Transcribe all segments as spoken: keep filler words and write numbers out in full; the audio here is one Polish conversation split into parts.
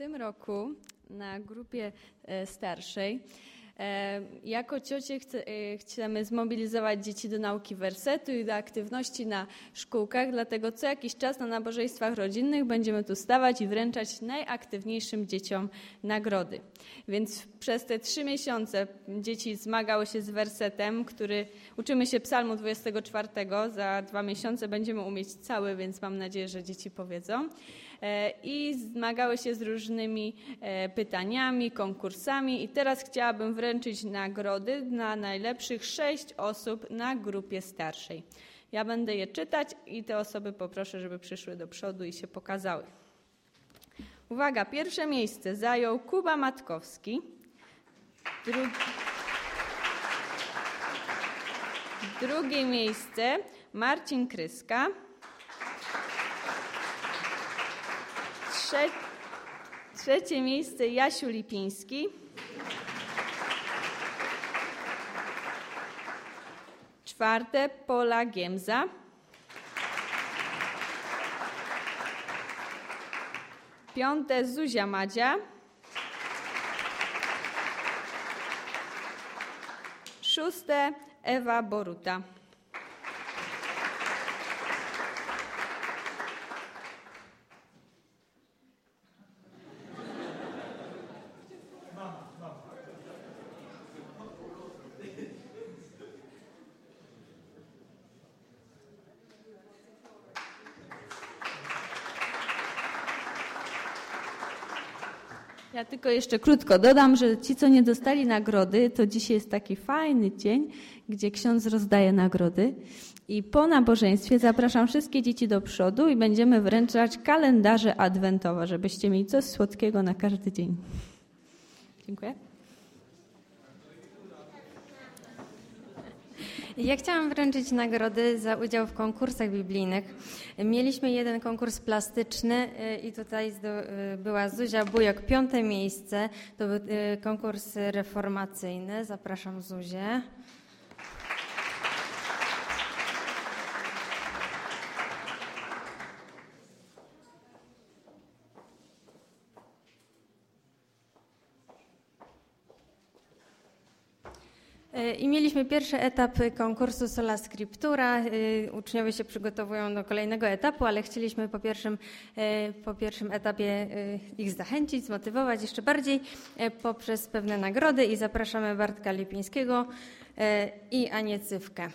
tym roku na grupie starszej jako ciocie chcemy zmobilizować dzieci do nauki wersetu i do aktywności na szkółkach, dlatego co jakiś czas na nabożeństwach rodzinnych będziemy tu stawać i wręczać najaktywniejszym dzieciom nagrody. Więc przez te trzy miesiące dzieci zmagały się z wersetem, który uczymy się Psalmu dwudziestego czwartego. Za dwa miesiące będziemy umieć cały, więc mam nadzieję, że dzieci powiedzą. I zmagały się z różnymi pytaniami, konkursami i teraz chciałabym wręczyć nagrody dla najlepszych sześć osób na grupie starszej. Ja będę je czytać i te osoby poproszę, żeby przyszły do przodu i się pokazały. Uwaga, pierwsze miejsce zajął Kuba Matkowski. Dru... Drugie miejsce Marcin Kryska. Trze... Trzecie miejsce Jasiu Lipiński. Czwarte Pola Giemza. Piąte Zuzia Madzia. Szóste Ewa Boruta. Ja tylko jeszcze krótko dodam, że ci, co nie dostali nagrody, to dzisiaj jest taki fajny dzień, gdzie ksiądz rozdaje nagrody i po nabożeństwie zapraszam wszystkie dzieci do przodu i będziemy wręczać kalendarze adwentowe, żebyście mieli coś słodkiego na każdy dzień. Dziękuję. Ja chciałam wręczyć nagrody za udział w konkursach biblijnych. Mieliśmy jeden konkurs plastyczny i tutaj była Zuzia Bujok, piąte miejsce. To był konkurs reformacyjny. Zapraszam Zuzię. I mieliśmy pierwszy etap konkursu Sola Scriptura. Uczniowie się przygotowują do kolejnego etapu, ale chcieliśmy po pierwszym, po pierwszym etapie ich zachęcić, zmotywować jeszcze bardziej poprzez pewne nagrody i zapraszamy Bartka Lipińskiego i Anię Cywkę.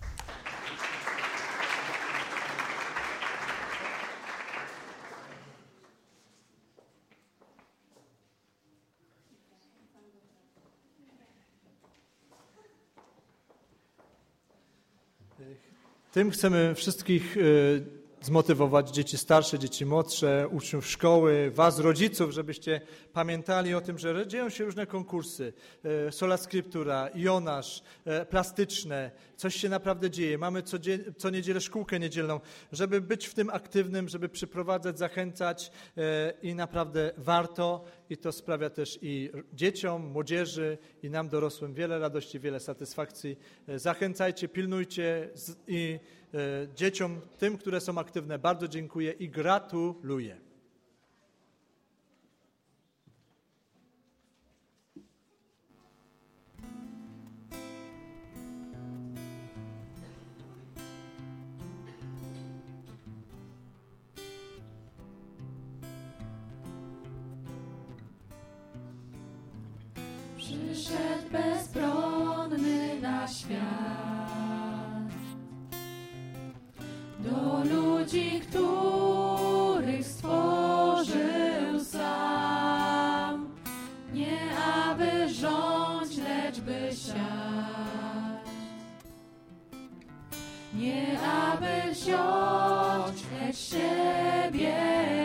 Tym chcemy wszystkich zmotywować, dzieci starsze, dzieci młodsze, uczniów szkoły, was, rodziców, żebyście pamiętali o tym, że dzieją się różne konkursy. Sola Scriptura, Jonasz, plastyczne, coś się naprawdę dzieje. Mamy co, co niedzielę szkółkę niedzielną, żeby być w tym aktywnym, żeby przyprowadzać, zachęcać i naprawdę warto. I to sprawia też i dzieciom, młodzieży i nam dorosłym wiele radości, wiele satysfakcji. Zachęcajcie, pilnujcie i dzieciom, tym, które są aktywne, bardzo dziękuję i gratuluję. Przyszedł bezbronny na świat, do ludzi, których stworzył sam, nie aby rządź, lecz by siać, nie aby wziąć, lecz siebie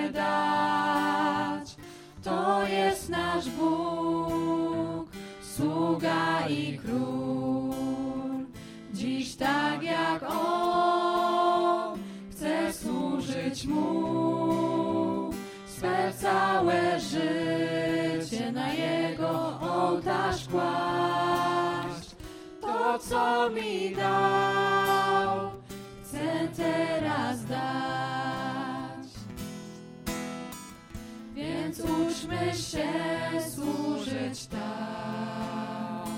dać. To jest nasz Bóg, sługa i król, dziś tak jak On chce służyć Mu, swe całe życie na Jego ołtarz kłaść. To, co mi dał, chcę teraz dać, więc ucz Uczmy się służyć tak,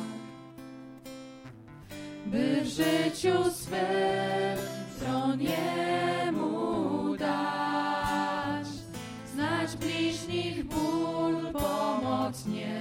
by w życiu swym tron Jemu dać, znać bliźnich ból, pomoc nieść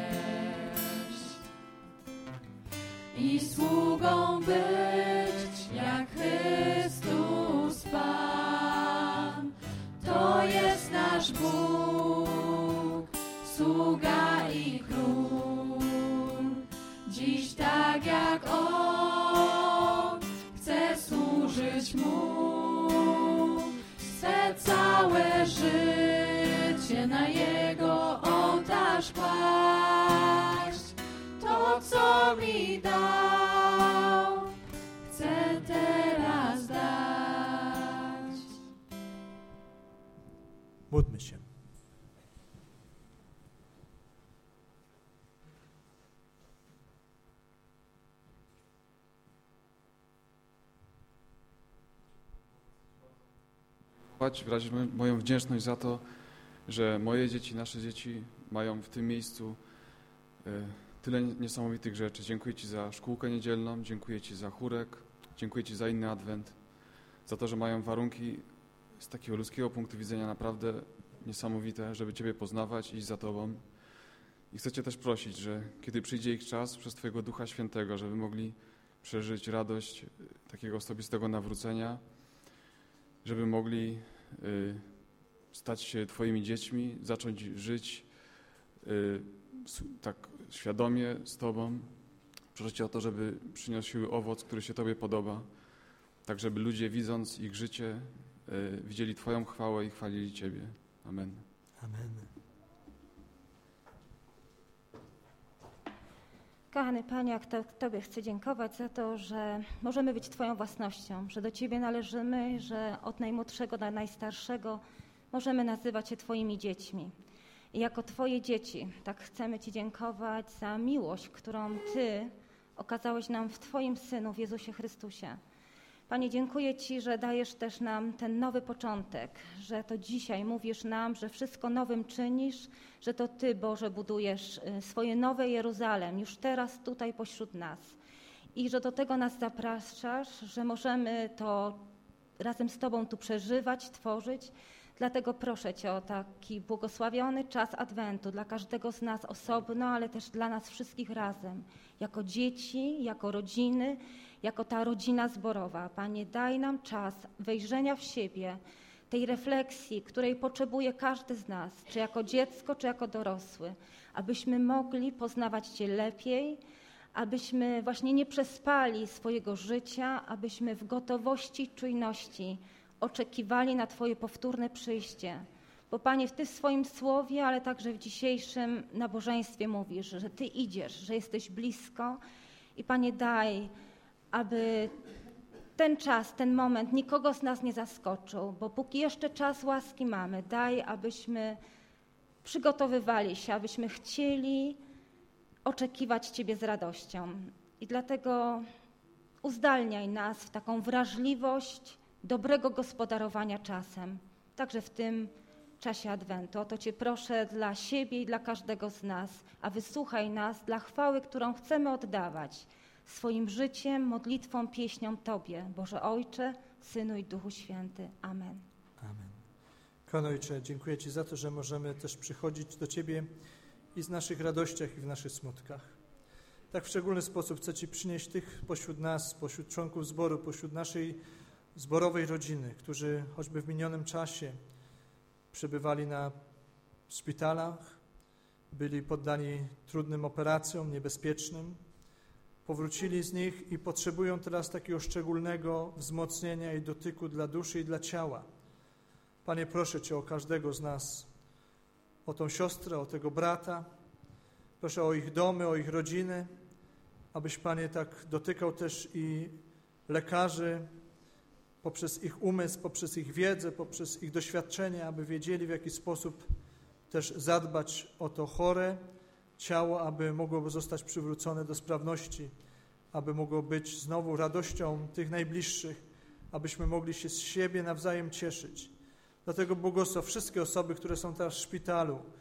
i sługą być jak Chrystus Pan. To jest nasz Bóg, sługa i król. Dziś tak jak On chce służyć Mu, chce całe życie na Jego ołtarz kłaść. To, co mi dał, chcę teraz dać. Módlmy się. Wyrazić moją wdzięczność za to, że moje dzieci, nasze dzieci mają w tym miejscu tyle niesamowitych rzeczy. Dziękuję Ci za szkółkę niedzielną, dziękuję Ci za chórek, dziękuję Ci za inny adwent, za to, że mają warunki z takiego ludzkiego punktu widzenia naprawdę niesamowite, żeby Ciebie poznawać i iść za Tobą. I chcę Cię też prosić, że kiedy przyjdzie ich czas, przez Twojego Ducha Świętego, żeby mogli przeżyć radość takiego osobistego nawrócenia, żeby mogli y, stać się Twoimi dziećmi, zacząć żyć y, tak świadomie z Tobą. Proszę Cię o to, żeby przyniosły owoc, który się Tobie podoba, tak żeby ludzie, widząc ich życie, y, widzieli Twoją chwałę i chwalili Ciebie. Amen. Amen. Kochany Panie, jak to, Tobie chcę dziękować za to, że możemy być Twoją własnością, że do Ciebie należymy, że od najmłodszego do najstarszego możemy nazywać się Twoimi dziećmi. I jako Twoje dzieci tak chcemy Ci dziękować za miłość, którą Ty okazałeś nam w Twoim Synu, w Jezusie Chrystusie. Panie, dziękuję Ci, że dajesz też nam ten nowy początek, że to dzisiaj mówisz nam, że wszystko nowym czynisz, że to Ty, Boże, budujesz swoje nowe Jeruzalem, już teraz tutaj pośród nas. I że do tego nas zapraszasz, że możemy to razem z Tobą tu przeżywać, tworzyć. Dlatego proszę Cię o taki błogosławiony czas Adwentu dla każdego z nas osobno, ale też dla nas wszystkich razem, jako dzieci, jako rodziny, jako ta rodzina zborowa. Panie, daj nam czas wejrzenia w siebie, tej refleksji, której potrzebuje każdy z nas, czy jako dziecko, czy jako dorosły, abyśmy mogli poznawać Cię lepiej, abyśmy właśnie nie przespali swojego życia, abyśmy w gotowości i czujności oczekiwali na Twoje powtórne przyjście. Bo Panie, Ty w swoim słowie, ale także w dzisiejszym nabożeństwie mówisz, że Ty idziesz, że jesteś blisko i Panie, daj, aby ten czas, ten moment nikogo z nas nie zaskoczył, bo póki jeszcze czas łaski mamy, daj, abyśmy przygotowywali się, abyśmy chcieli oczekiwać Ciebie z radością. I dlatego uzdalniaj nas w taką wrażliwość dobrego gospodarowania czasem, także w tym czasie Adwentu. O to Cię proszę dla siebie i dla każdego z nas, a wysłuchaj nas dla chwały, którą chcemy oddawać swoim życiem, modlitwą, pieśnią Tobie, Boże Ojcze, Synu i Duchu Święty. Amen. Amen. Kochany Ojcze, dziękuję Ci za to, że możemy też przychodzić do Ciebie i z naszych radościach i w naszych smutkach. Tak w szczególny sposób chcę Ci przynieść tych pośród nas, pośród członków zboru, pośród naszej zborowej rodziny, którzy choćby w minionym czasie przebywali na szpitalach, byli poddani trudnym operacjom, niebezpiecznym, powrócili z nich i potrzebują teraz takiego szczególnego wzmocnienia i dotyku dla duszy i dla ciała. Panie, proszę Cię o każdego z nas, o tą siostrę, o tego brata, proszę o ich domy, o ich rodziny, abyś, Panie, tak dotykał też i lekarzy poprzez ich umysł, poprzez ich wiedzę, poprzez ich doświadczenie, aby wiedzieli, w jaki sposób też zadbać o to chore ciało, aby mogło zostać przywrócone do sprawności, aby mogło być znowu radością tych najbliższych, abyśmy mogli się z siebie nawzajem cieszyć. Dlatego błogosław wszystkie osoby, które są teraz w szpitalu,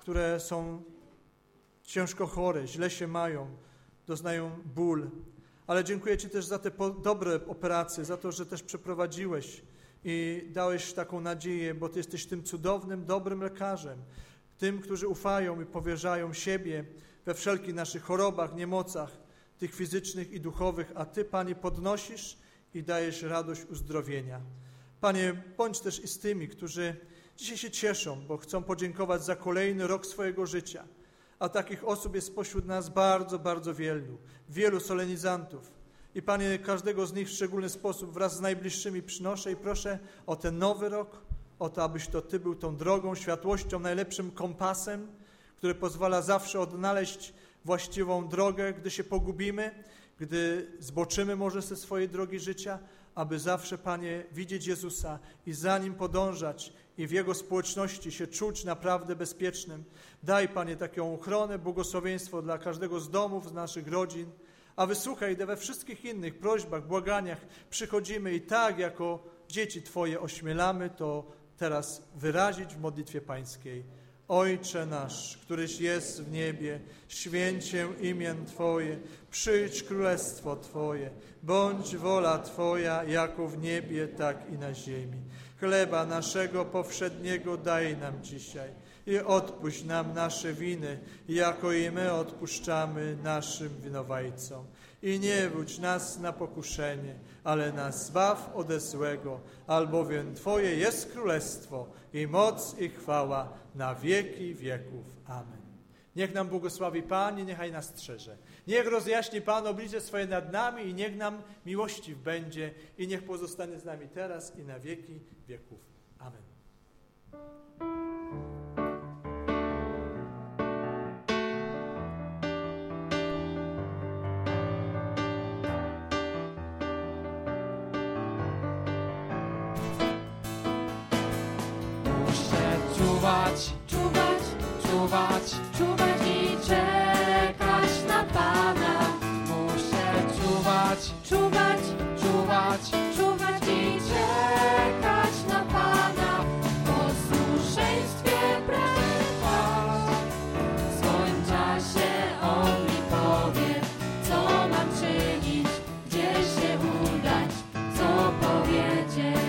które są ciężko chore, źle się mają, doznają ból. Ale dziękuję Ci też za te dobre operacje, za to, że też przeprowadziłeś i dałeś taką nadzieję, bo Ty jesteś tym cudownym, dobrym lekarzem, tym, którzy ufają i powierzają siebie we wszelkich naszych chorobach, niemocach, tych fizycznych i duchowych, a Ty, Panie, podnosisz i dajesz radość uzdrowienia. Panie, bądź też i z tymi, którzy dzisiaj się cieszą, bo chcą podziękować za kolejny rok swojego życia. A takich osób jest spośród nas bardzo, bardzo wielu, wielu solenizantów. I Panie, każdego z nich w szczególny sposób wraz z najbliższymi przynoszę i proszę o ten nowy rok, o to, abyś to Ty był tą drogą, światłością, najlepszym kompasem, który pozwala zawsze odnaleźć właściwą drogę, gdy się pogubimy, gdy zboczymy może ze swojej drogi życia, aby zawsze, Panie, widzieć Jezusa i za Nim podążać i w Jego społeczności się czuć naprawdę bezpiecznym. Daj, Panie, taką ochronę, błogosławieństwo dla każdego z domów, z naszych rodzin, a wysłuchaj, gdy we wszystkich innych prośbach, błaganiach przychodzimy i tak jako dzieci Twoje ośmielamy to teraz wyrazić w modlitwie pańskiej. Ojcze nasz, któryś jest w niebie, święć się imię Twoje, przyjdź królestwo Twoje, bądź wola Twoja, jako w niebie, tak i na ziemi. Chleba naszego powszedniego daj nam dzisiaj i odpuść nam nasze winy, jako i my odpuszczamy naszym winowajcom. I nie wódź nas na pokuszenie, ale nas zbaw ode złego, albowiem Twoje jest królestwo i moc i chwała na wieki wieków. Amen. Niech nam błogosławi Pan i niechaj nas strzeże. Niech rozjaśni Pan oblicze swoje nad nami i niech nam miłościw będzie i niech pozostanie z nami teraz i na wieki wieków. Amen. Czuwać, czuwać, czuwać, czuwać i czekać na Pana. Muszę czuwać, czuwać, czuwać, czuwać i czekać na Pana. W posłuszeństwie pragnę trwać. W swoim czasie On mi powie, co mam czynić, gdzie się udać, co powiedzieć.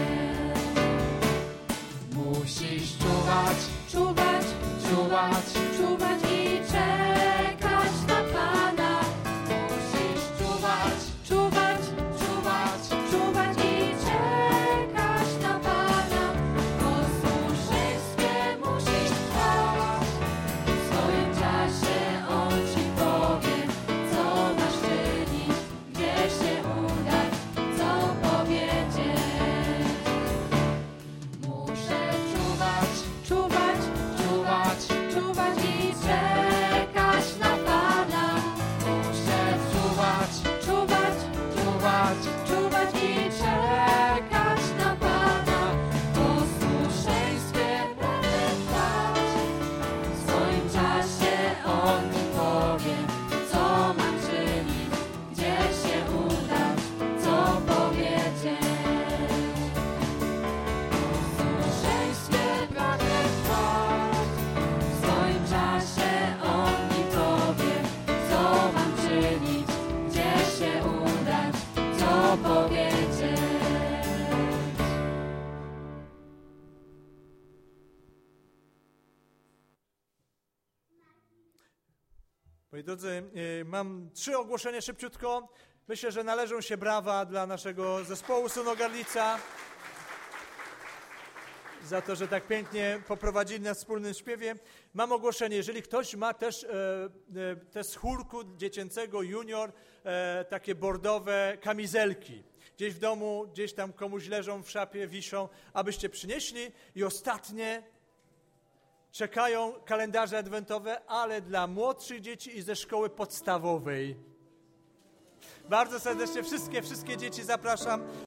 Musisz czuwać, czuwać, czuwać, czuwać i czekać na Pana. Musisz czuwać, czuwać, czuwać, czuwać i czekać na Pana. W posłuszeństwie musisz trwać. W swoim czasie On ci powie, co masz czynić, gdzie się udać, co powiedzieć. Muszę czuwać, czuwać, czuwać, czuwać i czekać na Pana. Muszę czuwać, czuwać, czuwać, czuwać i czekać na Pana. W posłuszeństwie pragnę trwać. W swoim czasie On mi powie, co mam czynić, gdzie się udać, co powiedzieć. W posłuszeństwie pragnę trwać. W swoim czasie On mi powie, co mam czynić, gdzie się udać, co powiedzieć. Moi drodzy, y, mam trzy ogłoszenia szybciutko. Myślę, że należą się brawa dla naszego zespołu Sunogarlica za to, że tak pięknie poprowadzili nas w wspólnym śpiewie. Mam ogłoszenie, jeżeli ktoś ma też e, e, te z chórku dziecięcego junior, e, takie bordowe kamizelki. Gdzieś w domu, gdzieś tam komuś leżą w szafie, wiszą, abyście przynieśli. I ostatnie, czekają kalendarze adwentowe, ale dla młodszych dzieci i ze szkoły podstawowej. Bardzo serdecznie wszystkie, wszystkie dzieci zapraszam.